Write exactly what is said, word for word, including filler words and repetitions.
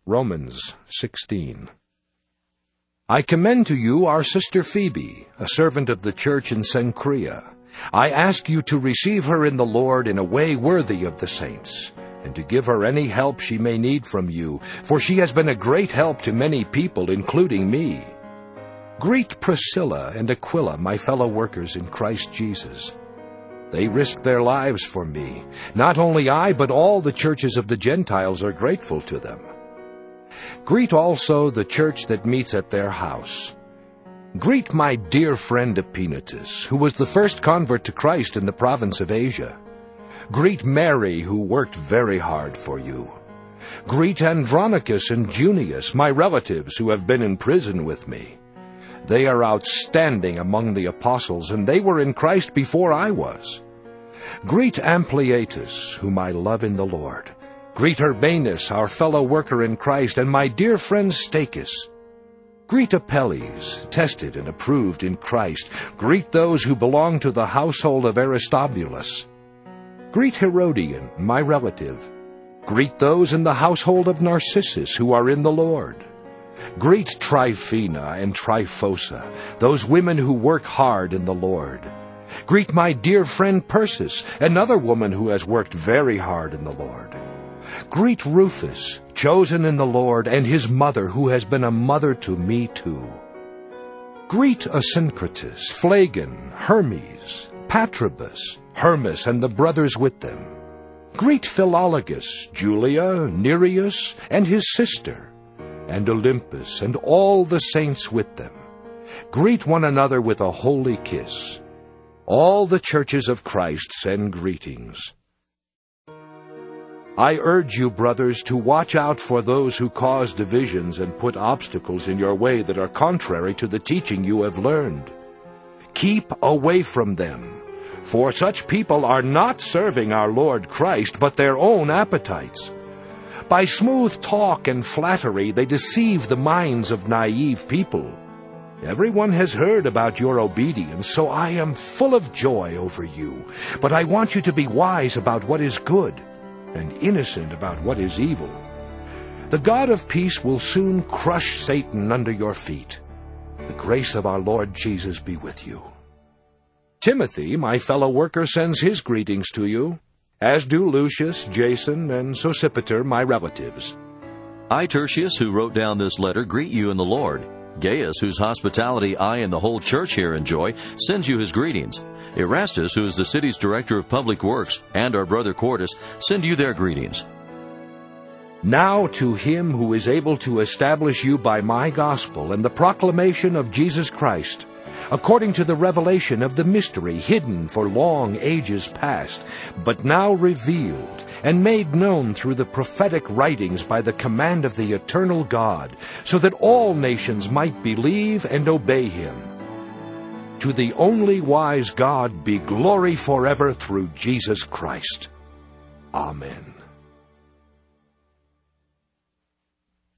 Romans sixteen. I commend to you our sister Phoebe, a servant of the church in Cenchrea. I ask you to receive her in the Lord in a way worthy of the saints, and to give her any help she may need from you, for she has been a great help to many people, including me. Greet Priscilla and Aquila, my fellow workers in Christ Jesus. They risked their lives for me. Not only I, but all the churches of the Gentiles are grateful to them. Greet also the church that meets at their house. Greet my dear friend Epenetus, who was the first convert to Christ in the province of Asia. Greet Mary, who worked very hard for you. Greet Andronicus and Junius, my relatives who have been in prison with me. They are outstanding among the apostles, and they were in Christ before I was. Greet Ampliatus, whom I love in the Lord. Greet Urbanus, our fellow worker in Christ, and my dear friend Stachys. Greet Apelles, tested and approved in Christ. Greet those who belong to the household of Aristobulus. Greet Herodion, my relative. Greet those in the household of Narcissus who are in the Lord. Greet Tryphena and Tryphosa, those women who work hard in the Lord. Greet my dear friend Persis, another woman who has worked very hard in the Lord. Greet Rufus, chosen in the Lord, and his mother, who has been a mother to me too. Greet Asyncritus, Phlegon, Hermes, Patrobus, Hermas, and the brothers with them. Greet Philologus, Julia, Nereus, and his sister, and Olympus, and all the saints with them. Greet one another with a holy kiss. All the churches of Christ send greetings. I urge you, brothers, to watch out for those who cause divisions and put obstacles in your way that are contrary to the teaching you have learned. Keep away from them, for such people are not serving our Lord Christ, but their own appetites. By smooth talk and flattery they deceive the minds of naive people. Everyone has heard about your obedience, so I am full of joy over you. But I want you to be wise about what is good, and innocent about what is evil. The God of peace will soon crush Satan under your feet. The grace of our Lord Jesus be with you. Timothy, my fellow worker, sends his greetings to you, as do Lucius, Jason, and Sosipater, my relatives. I, Tertius, who wrote down this letter, greet you in the Lord. Gaius, whose hospitality I and the whole church here enjoy, sends you his greetings. Erastus, who is the city's director of public works, and our brother Quartus, send you their greetings. Now to him who is able to establish you by my gospel and the proclamation of Jesus Christ, according to the revelation of the mystery hidden for long ages past, but now revealed and made known through the prophetic writings by the command of the eternal God, so that all nations might believe and obey him. To the only wise God be glory forever through Jesus Christ. Amen.